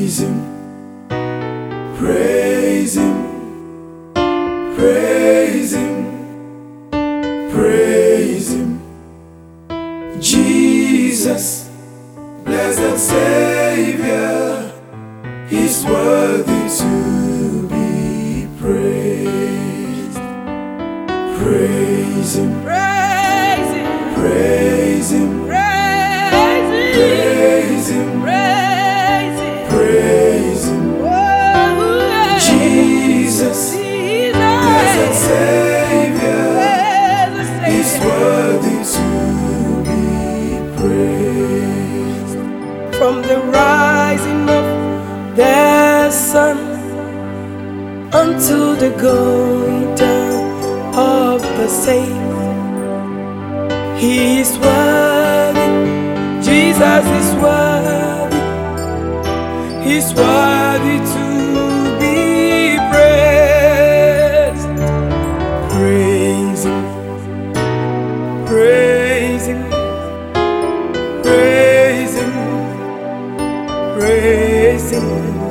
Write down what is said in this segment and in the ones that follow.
Praise Him, praise Him, praise Him, praise Him. Jesus, blessed Savior, He's worthy to be praised. Praise Him, Praise Him, praise Him, praise Him, praise Him, praise Him, praise Him. oh, Jesus, blessed Savior, He's worthy to be praised. From the rising of the sun until the going down of the same, He is worthy. Jesus is worthy. He's worthy to be praised. Praise Him, Praise Him, praise Him, praise Him.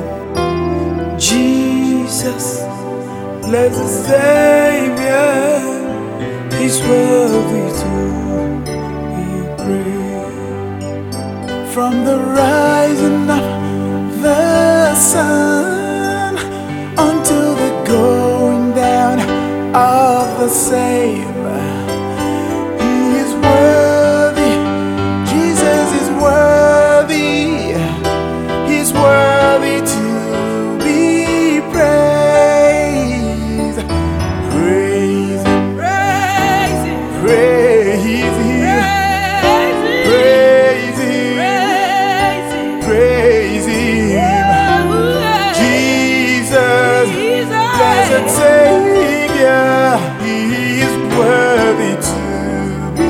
Jesus, blessed Savior, He's worthy to be praised. from the rising of the sun until the going down of the same. He is worthy, Jesus is worthy, He's worthy to be praised. Praise Him, Praise Him, praise Him, praise Him, praise Him, praise Him. praise Him. Jesus, blessed Jesus, Savior, He is worthy to be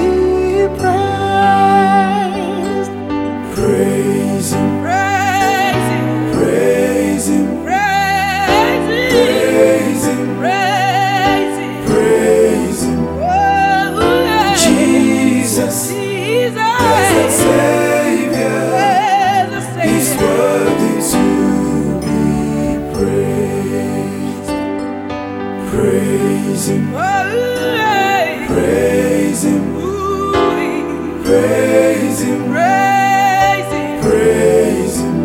praised. Praise Him, praise Him, praise Him, praise Him, praise Him, praise Him. praise Him. Oh, Jesus, blessed Savior, He's worthy to be praised. Praise Him, praise Him, praise Him, praise Him.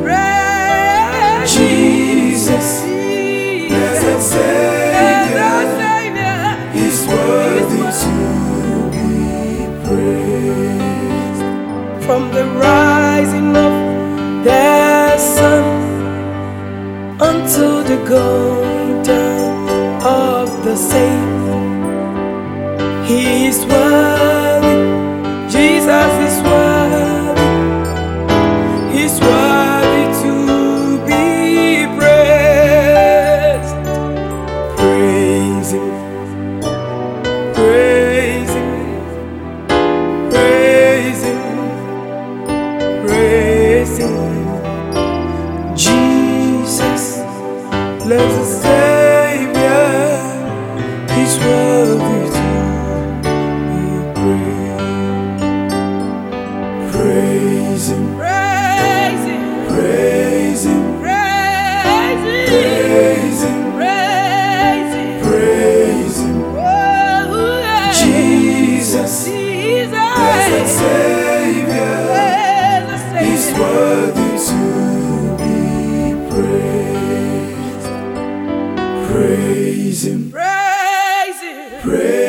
Jesus, blessed Savior, He's worthy to be praised. From the rising of the sun until the going down of the same, He is worthy. Jesus is worthy. He's worthy to be praised. Praise Him, Praise Him, praise Him, praise Him. Jesus, blessed Savior, He's worthy to be praised. praise Him, Praise Him, praise Him, praise Him, praise Him, praise Him, praise Him. oh, Jesus, blessed Jesus, Savior, He's worthy to be praised. Praise Him, praise Him, praise